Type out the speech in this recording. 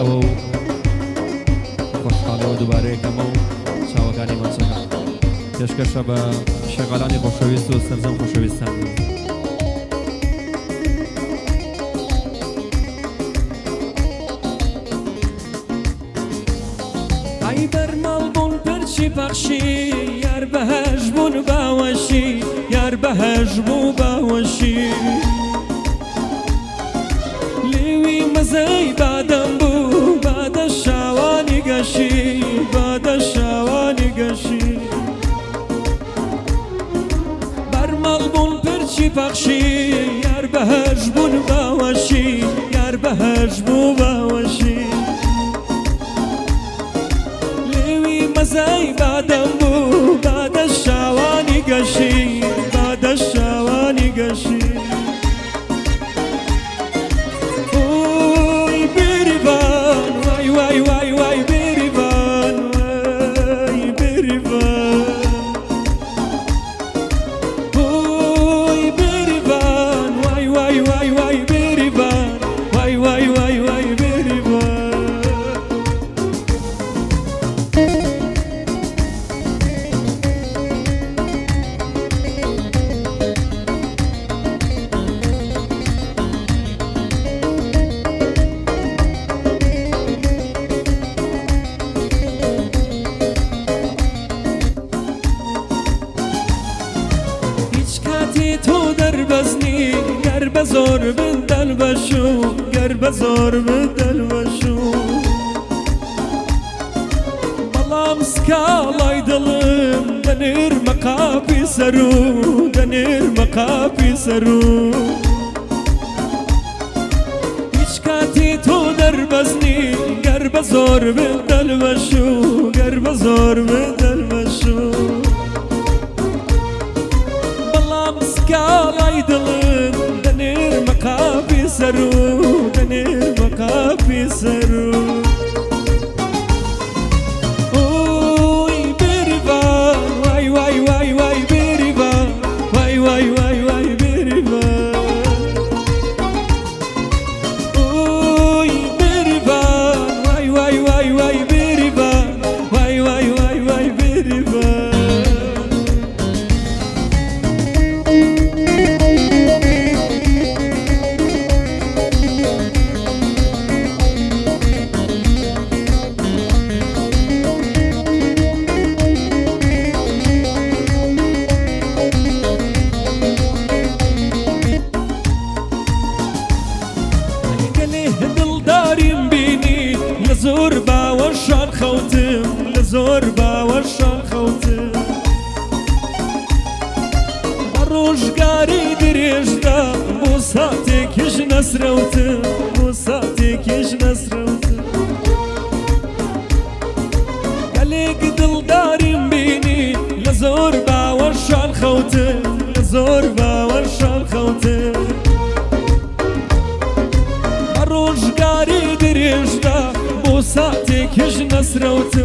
و خۆشحاڵی و دووبارەیەکەمە و چاوەکانی ماچەکان پێشکەشە بە شەغاڵانی خۆشەویست و سەرجەم خۆشەویستان. ئای بەرماڵ بوون پەرچی پەخشی یار بەهەش بوون باوەشی یار بەهەش بوو باوەشی لێوی مەزەی بادەم بوو بادە شاوانی گەشی بادە شاوانی گەشی بەرماڵ بوون پەرچی پەخشی یار بەهەش بوون باوەشی یار بەهەش بوو باوەشی مەزەی بادەم بوو بادە شاوانی گەشی بادە شاوانی گەشی ئۆی بێریڤان وای وای وای وای بێریڤان وای بێریڤان ئۆی بێریڤان وای وای وای وای بێریڤان وای وای وای وای بێریڤان تو دەربەزنی گەر بە زۆر من دەلبەشو گەر بە زۆر من دەلبەشو بەڵام سکاڵای دڵم دەنێرمە قاپی سەرو دەنێرمە قاپی سەرو هیچ کاتی تۆ دەربەزنی گەر بە زۆر من دەلبەشو گەر بە زۆر من دەلبەشو سکاڵای دڵم دەنێرمە قاپی سەرو دەنێرمە قاپی سەرو ئۆی بێریڤان وای وای وای وای بێریڤان وای وای وای وای بێریڤان ئۆی بێریڤان وای وای وای وای بێریڤان وای وای وای وای بێریڤان زۆر باوەشان خەوتم لە زۆر باوەشان خەوتم بە ڕۆژگاری درێژدا بۆ ساتێکیش نەسرەوتم بۆ ساتێکیش نەسرەوتم گەلێک دڵداریم بینی لە زۆر باوەشان خەوتم لە زۆر باوەشان خەوتم بە ڕۆژگاری درێژدا بۆ ساتێکیش نەسرەوتم